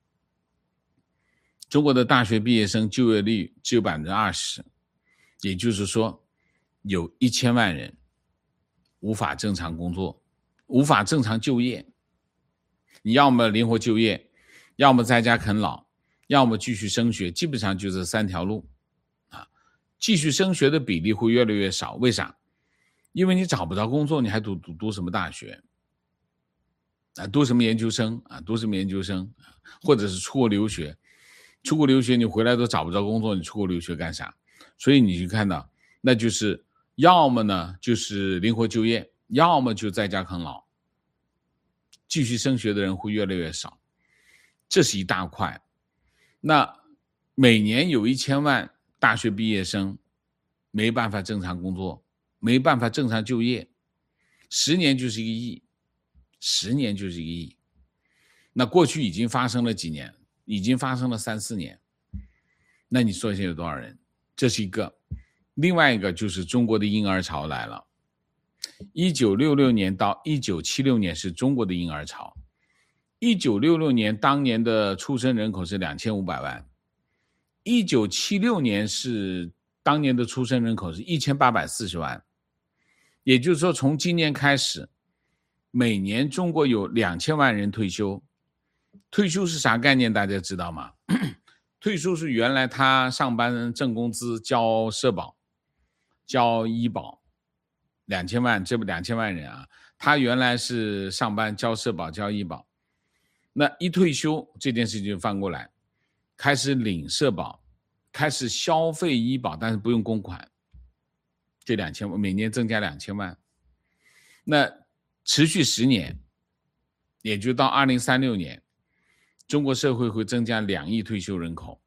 中国的大学毕业生就业率只有 百分之二十， 也就是说有一千万人无法正常工作，无法正常就业。你要么灵活就业，要么在家啃老，要么继续升学，基本上就这三条路啊。继续升学的比例会越来越少，为啥？因为你找不着工作，你还读读读什么大学啊？读什么研究生啊？读什么研究生？或者是出国留学？出国留学你回来都找不着工作，你出国留学干啥？所以你就看到，那就是要么呢就是灵活就业，要么就在家啃老。继续升学的人会越来越少，这是一大块。那每年有一千万大学毕业生没办法正常工作，没办法正常就业，十年就是一个亿，十年就是一个亿。那过去已经发生了几年？已经发生了三四年。那你说一下有多少人？这是一个。另外一个就是中国的婴儿潮来了。一九六六年到一九七六年是中国的婴儿潮。一九六六年当年的出生人口是两千五百万，一九七六年是当年的出生人口是一千八百四十万。也就是说从今年开始，每年中国有两千万人退休。退休是啥概念大家知道吗？退休是原来他上班挣工资交社保交医保，两千万，这不两千万人啊，他原来是上班交社保交医保，那一退休这件事情就翻过来，开始领社保，开始消费医保，但是不用公款，这两千万每年增加两千万，那持续十年，也就到二零三六年，中国社会会增加两亿退休人口，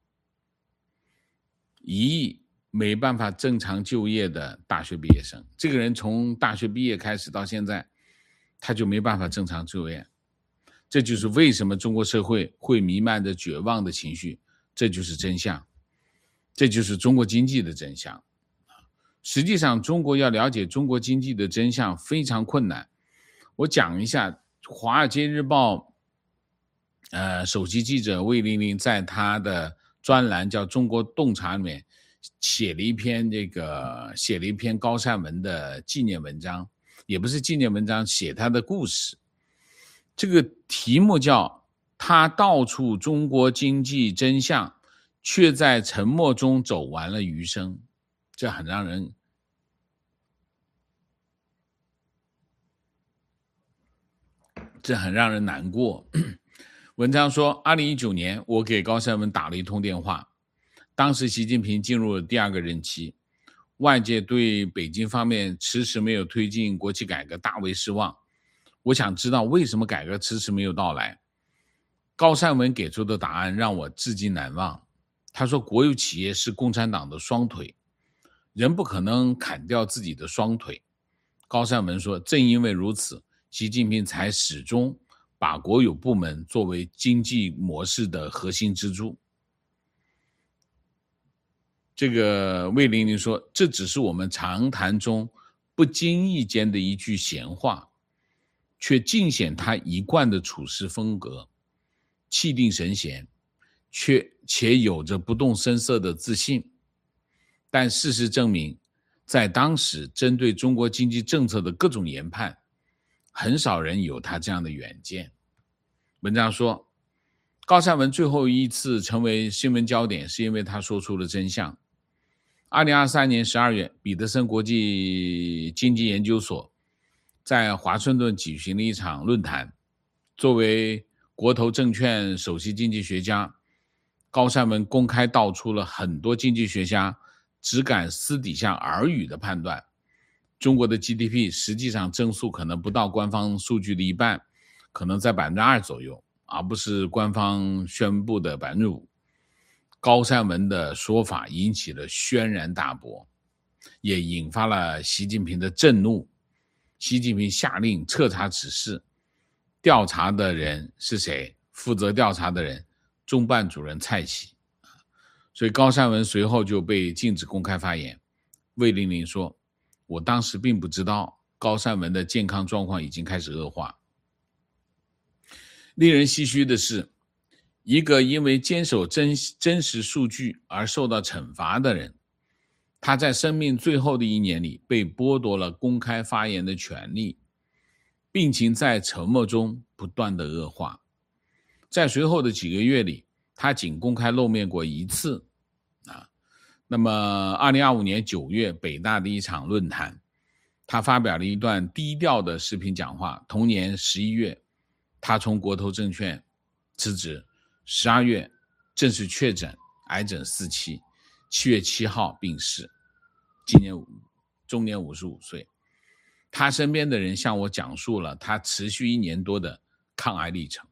一亿没办法正常就业的大学毕业生，这个人从大学毕业开始到现在，他就没办法正常就业。这就是为什么中国社会会弥漫着绝望的情绪，这就是真相，这就是中国经济的真相。实际上中国要了解中国经济的真相非常困难。我讲一下《华尔街日报》呃，首席记者魏玲玲在他的专栏叫《中国洞察》里面写了一篇这个写了一篇高善文的纪念文章，也不是纪念文章，写他的故事。这个题目叫他道出中国经济真相，却在沉默中走完了余生。这很让人这很让人难过。 文章说，二零一九年我给高善文打了一通电话，当时习近平进入了第二个任期，外界对北京方面迟迟没有推进国企改革大为失望。我想知道为什么改革迟迟没有到来。高善文给出的答案让我至今难忘。他说，国有企业是共产党的双腿，人不可能砍掉自己的双腿。高善文说，正因为如此，习近平才始终把国有部门作为经济模式的核心支柱。这个魏玲玲说，这只是我们长谈中不经意间的一句闲话，却尽显他一贯的处事风格，气定神闲，却且有着不动声色的自信。但事实证明，在当时针对中国经济政策的各种研判，很少人有他这样的远见。文章说，高善文最后一次成为新闻焦点，是因为他说出了真相。二零二三年十二月，彼得森国际经济研究所在华盛顿举行了一场论坛。作为国投证券首席经济学家，高善文公开道出了很多经济学家只敢私底下耳语的判断：中国的 G D P 实际上增速可能不到官方数据的一半，可能在 百分之二 左右，而不是官方宣布的 百分之五。高善文的说法引起了轩然大波，也引发了习近平的震怒。习近平下令彻查此事，调查的人是谁？负责调查的人，中办主任蔡奇。所以高善文随后就被禁止公开发言。魏玲玲说，我当时并不知道高善文的健康状况已经开始恶化。令人唏嘘的是，一个因为坚守 真, 真实数据而受到惩罚的人，他在生命最后的一年里被剥夺了公开发言的权利，病情在沉默中不断的恶化。在随后的几个月里，他仅公开露面过一次。啊，那么二零二五年九月，北大的一场论坛，他发表了一段低调的视频讲话。同年十一月，他从国投证券辞职，十二月正式确诊癌症四期，七月七号病逝，今年终年五十五岁。他身边的人向我讲述了他持续一年多的抗癌历程。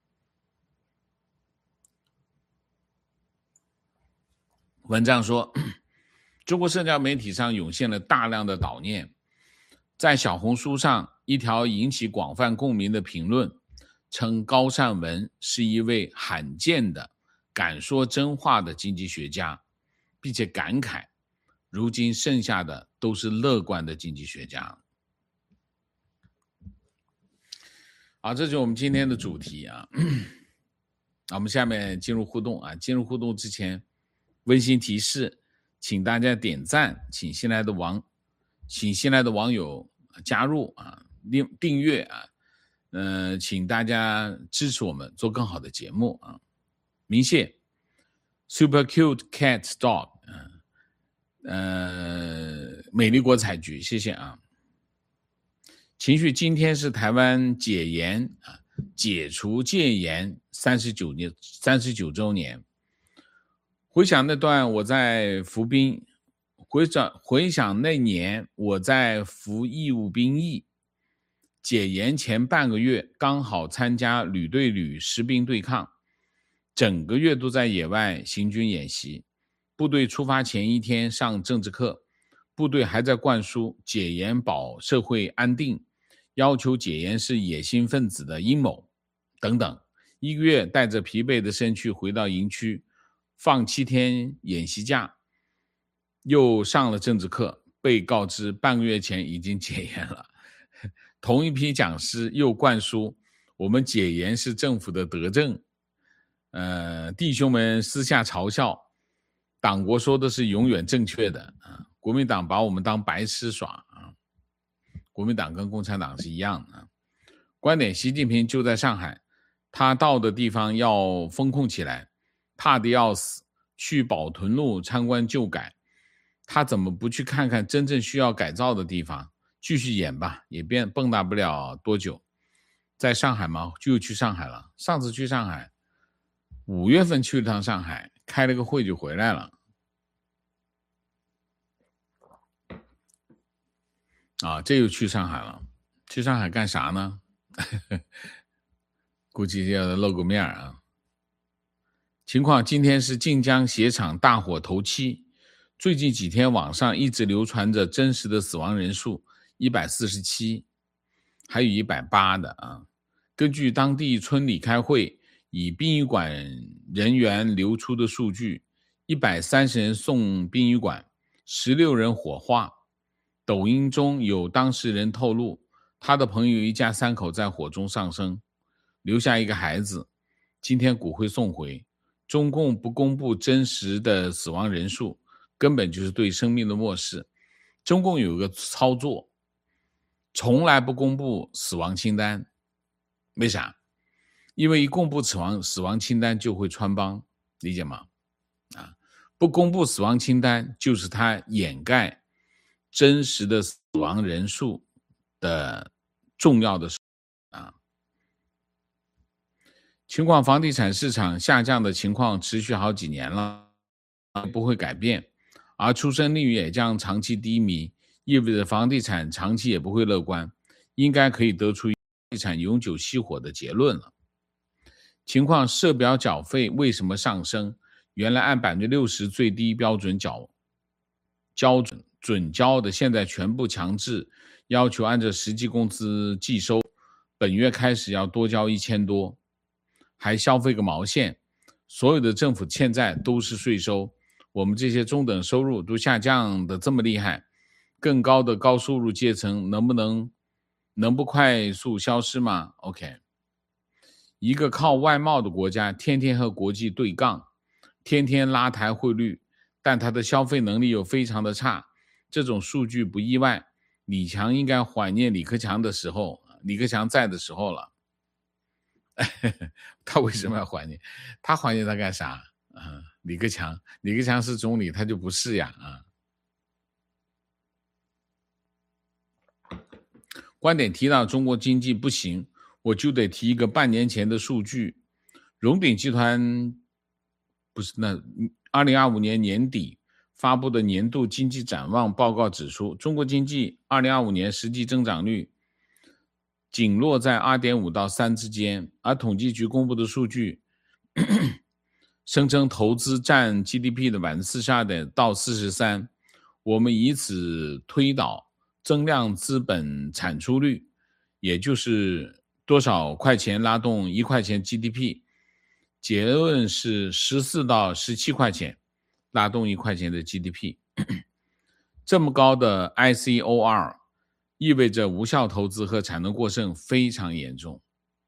文章说，中国社交媒体上涌现了大量的悼念。在小红书上，一条引起广泛共鸣的评论称高善文是一位罕见的敢说真话的经济学家，并且感慨如今剩下的都是乐观的经济学家。好，这就是我们今天的主题啊。我们下面进入互动啊。进入互动之前，温馨提示，请大家点赞，请新来的网，请新来的网友加入啊，订阅啊，呃，请大家支持我们做更好的节目啊。明谢 Super Cute Cat Dog， 呃，美丽国采菊，谢谢啊。情绪今天是台湾解严啊，解除戒严三十九年三十九周年。回想那段我在服兵，回想回想那年我在服义务兵役，解严前半个月刚好参加旅对旅实兵对抗，整个月都在野外行军演习。部队出发前一天上政治课，部队还在灌输解严保社会安定，要求解严是野心分子的阴谋等等。一个月带着疲惫的身躯回到营区，放七天演习假，又上了政治课，被告知半个月前已经解严了。同一批讲师又灌输我们解严是政府的德政，呃，弟兄们私下嘲笑，党国说的是永远正确的啊，国民党把我们当白痴耍啊，国民党跟共产党是一样的啊。观点，习近平就在上海，他到的地方要封控起来，怕得要死，去宝屯路参观旧改，他怎么不去看看真正需要改造的地方？继续演吧，也变蹦跶不了多久。 在上海吗？就去上海了。上次去上海，五月份去了趟上海，开了个会就回来了。啊，这又去上海了。去上海干啥呢？估计要露个面啊。情况今天是晋江鞋厂大火头七，最近几天网上一直流传着真实的死亡人数一百四十七，还有一百八的啊。根据当地村里开会以殡仪馆人员流出的数据，一百三十人送殡仪馆，十六人火化。抖音中有当事人透露，他的朋友一家三口在火中丧生，留下一个孩子，今天骨灰送回。中共不公布真实的死亡人数，根本就是对生命的漠视。中共有一个操作，从来不公布死亡清单。为啥？因为一公布死亡死亡清单就会穿帮，理解吗？啊，不公布死亡清单就是他掩盖真实的死亡人数的重要的啊。情况，房地产市场下降的情况持续好几年了，不会改变，而出生率也将长期低迷，意味着房地产长期也不会乐观，应该可以得出房地产永久熄火的结论了。情况，社保缴费为什么上升？原来按 百分之六十 最低标准缴交准准交的，现在全部强制要求按照实际工资计收，本月开始要多交一千多。还消费个毛线，所有的政府欠债都是税收，我们这些中等收入都下降的这么厉害，更高的高收入阶层能不能能不快速消失吗？ OK， 一个靠外贸的国家天天和国际对杠，天天拉抬汇率，但它的消费能力又非常的差，这种数据不意外。李强应该怀念李克强的时候，李克强在的时候了。他为什么要怀念？他怀念他干啥？啊，李克强，李克强是总理，他就不是呀啊。观点提到中国经济不行，我就得提一个半年前的数据。荣鼎集团不是那二零二五年年底发布的年度经济展望报告指出，中国经济二零二五年实际增长率仅落在 二点五 到三之间，而统计局公布的数据声称投资占 G D P 的 百分之四十二 到四十三， 我们以此推导增量资本产出率，也就是多少块钱拉动一块钱 G D P， 结论是十四到十七块钱拉动一块钱的 G D P。 这么高的 I C O R意味着无效投资和产能过剩非常严重。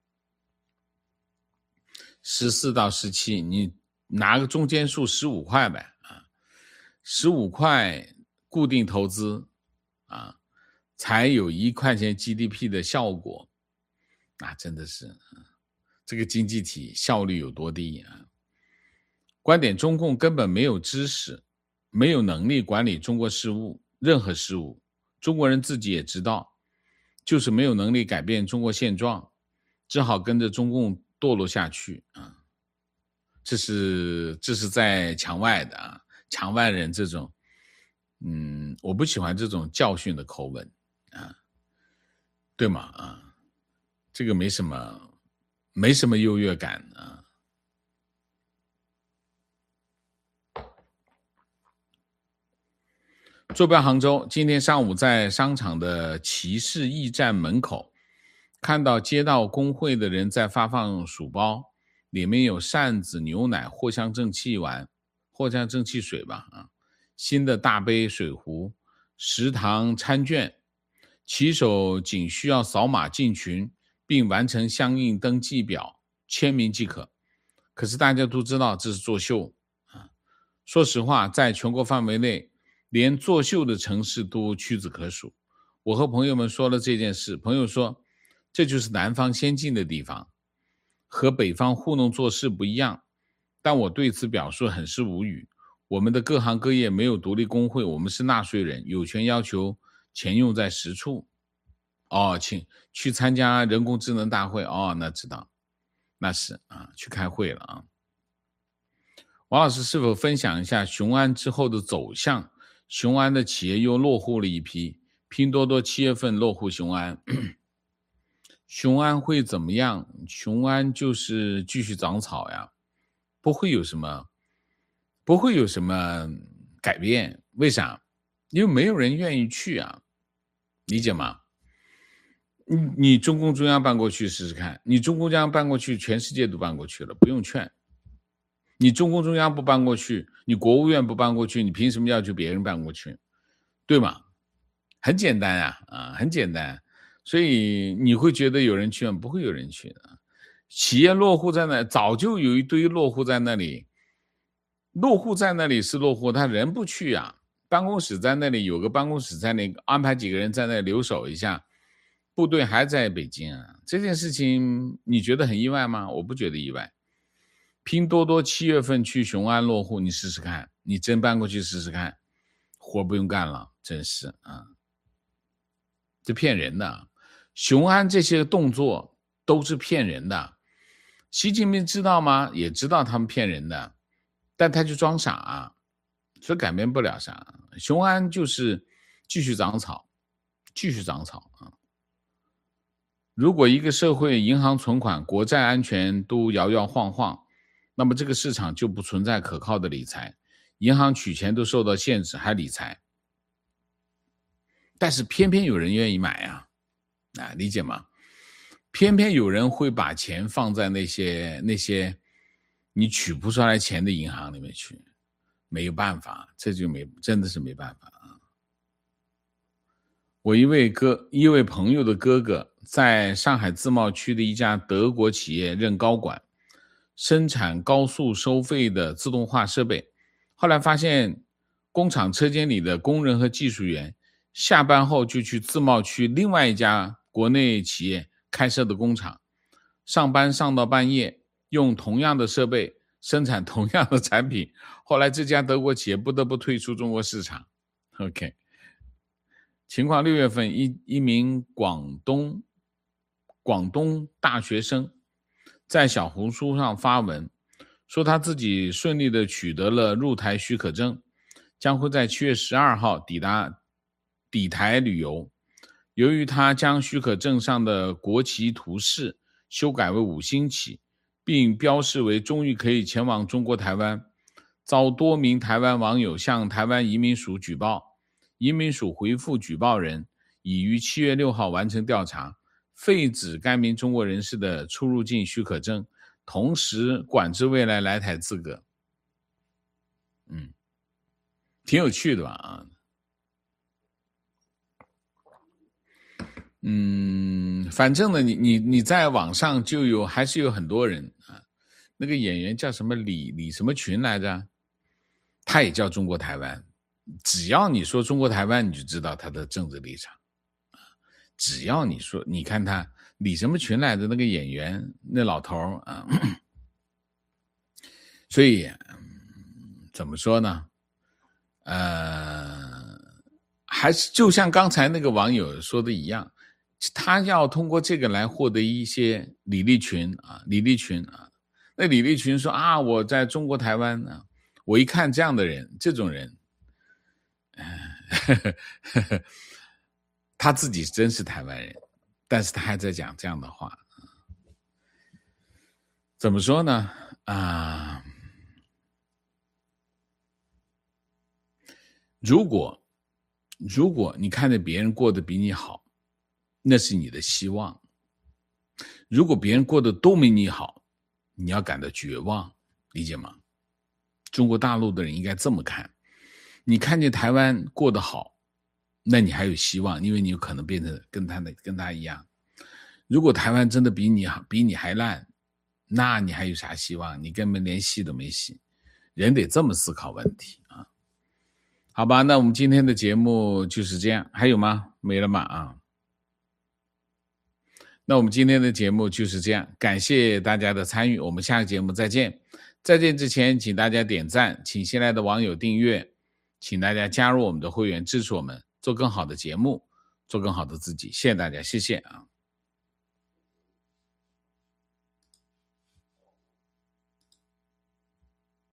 十四到十七，你拿个中间数十五块呗啊，十五块固定投资啊，才有一块钱 G D P 的效果，那真的是这个经济体效率有多低啊！观点，中共根本没有知识，没有能力管理中国事务，任何事务。中国人自己也知道，就是没有能力改变中国现状，只好跟着中共堕落下去啊！这是这是在墙外的啊，墙外人这种，嗯，我不喜欢这种教训的口吻啊，对吗？啊，这个没什么，没什么优越感啊。坐标杭州，今天上午在商场的骑士驿站门口，看到街道工会的人在发放薯包，里面有扇子、牛奶、藿香正气丸、藿香正气水吧，啊，新的大杯水壶、食堂餐券，骑手仅需要扫码进群，并完成相应登记表，签名即可。可是大家都知道这是作秀啊！说实话，在全国范围内，连作秀的城市都屈指可数。我和朋友们说了这件事，朋友说这就是南方先进的地方，和北方糊弄做事不一样。但我对此表示很是无语。我们的各行各业没有独立工会，我们是纳税人，有权要求钱用在实处。 哦，请去参加人工智能大会。哦，那知道，那是啊，去开会了啊。王老师是否分享一下雄安之后的走向？雄安的企业又落户了一批，拼多多七月份落户雄安，雄安会怎么样？雄安就是继续长草呀，不会有什么，不会有什么改变。为啥？因为没有人愿意去啊，理解吗？你你中共中央搬过去试试看，你中共中央搬过去，全世界都搬过去了，不用劝。你中共中央不搬过去，你国务院不搬过去，你凭什么要求别人搬过去？对吗？很简单啊，啊，很简单。所以你会觉得有人去吗？不会有人去的。企业落户在那，早就有一堆落户在那里。落户在那里是落户，他人不去啊。办公室在那里，有个办公室在那里，安排几个人在那里留守一下。部队还在北京啊，这件事情你觉得很意外吗？我不觉得意外。拼多多七月份去雄安落户，你试试看，你真搬过去试试看，活不用干了，真是啊，这骗人的。雄安这些动作都是骗人的，习近平知道吗？也知道他们骗人的，但他就装傻啊，所以改变不了啥。雄安就是继续长草，继续长草啊。如果一个社会银行存款、国债安全都摇摇晃晃，那么这个市场就不存在可靠的理财，银行取钱都受到限制，还理财？但是偏偏有人愿意买啊，啊，理解吗？偏偏有人会把钱放在那些那些你取不出来钱的银行里面去，没有办法，这就没真的是没办法啊。我一位哥一位朋友的哥哥在上海自贸区的一家德国企业任高管，生产高速收费的自动化设备，后来发现工厂车间里的工人和技术员下班后就去自贸区另外一家国内企业开设的工厂，上班上到半夜，用同样的设备生产同样的产品，后来这家德国企业不得不退出中国市场。 OK， 情况六月份一一名广东广东大学生在小红书上发文，说他自己顺利的取得了入台许可证，将会在七月十二号抵达抵台旅游。由于他将许可证上的国旗图示修改为五星旗，并标示为终于可以前往中国台湾，遭多名台湾网友向台湾移民署举报。移民署回复举报人已于七月六号完成调查，废止该名中国人士的出入境许可证，同时管制未来来台资格。嗯，挺有趣的吧？啊，嗯，反正呢，你你你在网上就有还是有很多人啊。那个演员叫什么李李什么群来着？他也叫中国台湾。只要你说中国台湾，你就知道他的政治立场。只要你说，你看他李什么群来的那个演员，那老头啊，所以、嗯、怎么说呢？呃，还是就像刚才那个网友说的一样，他要通过这个来获得一些李立群啊，李立群啊，那李立群说啊，我在中国台湾啊，我一看这样的人，这种人。他自己真是台湾人，但是他还在讲这样的话，怎么说呢？啊，如果如果你看着别人过得比你好，那是你的希望；如果别人过得都没你好，你要感到绝望，理解吗？中国大陆的人应该这么看。你看见台湾过得好，那你还有希望，因为你有可能变成跟他的跟他一样。如果台湾真的比你好，比你还烂，那你还有啥希望？你根本连戏都没戏。人得这么思考问题啊。好吧，那我们今天的节目就是这样。还有吗？没了吗？啊，那我们今天的节目就是这样，感谢大家的参与，我们下个节目再见。再见之前，请大家点赞，请新来的网友订阅，请大家加入我们的会员，支持我们做更好的节目。 做更好的自己。谢谢大家，谢谢啊。